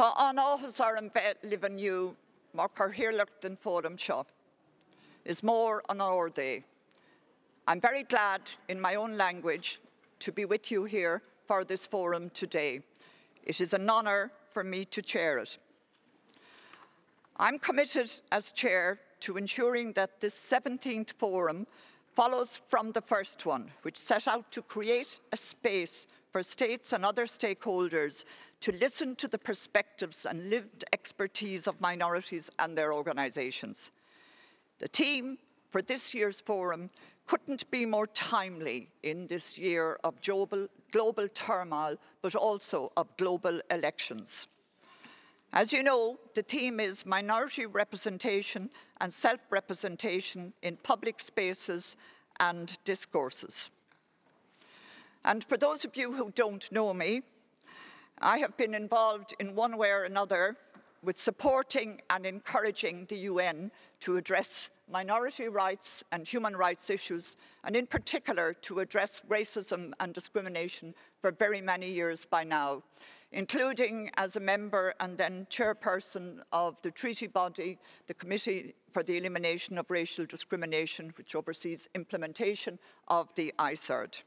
Tá an áthas ar an bheith libaniu mar chur hiarlacht den fórum seo is more an hour day. I'm very glad in my own language to be with you here for this forum today. It is an honour for me to chair it. I'm committed as chair to ensuring that this 17th forum follows from the first one, which set out to create a space for states and other stakeholders to listen to the perspectives and lived expertise of minorities and their organisations. The theme for this year's forum couldn't be more timely in this year of global turmoil, but also of global elections. As you know, the theme is minority representation and self-representation in public spaces and discourses. And for those of you who don't know me, I have been involved in one way or another with supporting and encouraging the UN to address minority rights and human rights issues, and in particular to address racism and discrimination for very many years by now, including as a member and then chairperson of the treaty body, the Committee for the Elimination of Racial Discrimination, which oversees implementation of the ICERD.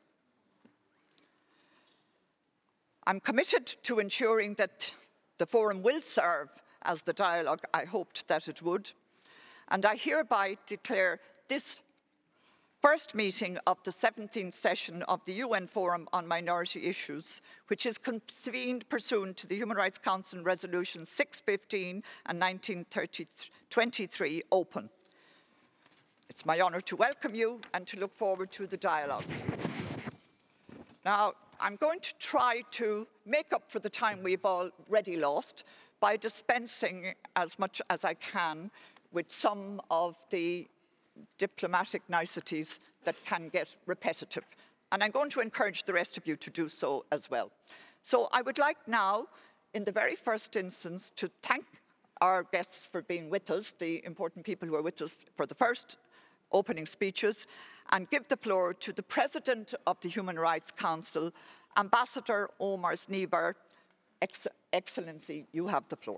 I'm committed to ensuring that the forum will serve as the dialogue I hoped that it would, and I hereby declare this first meeting of the 17th session of the UN Forum on Minority Issues, which is convened pursuant to the Human Rights Council Resolution 615 and 1923, open. It's my honour to welcome you and to look forward to the dialogue. Now, I'm going to try to make up for the time we've already lost by dispensing as much as I can with some of the diplomatic niceties that can get repetitive. And I'm going to encourage the rest of you to do so as well. So I would like now, in the very first instance, to thank our guests for being with us, the important people who are with us for the first opening speeches, and give the floor to the President of the Human Rights Council, Ambassador Omar Snever. Excellency, you have the floor.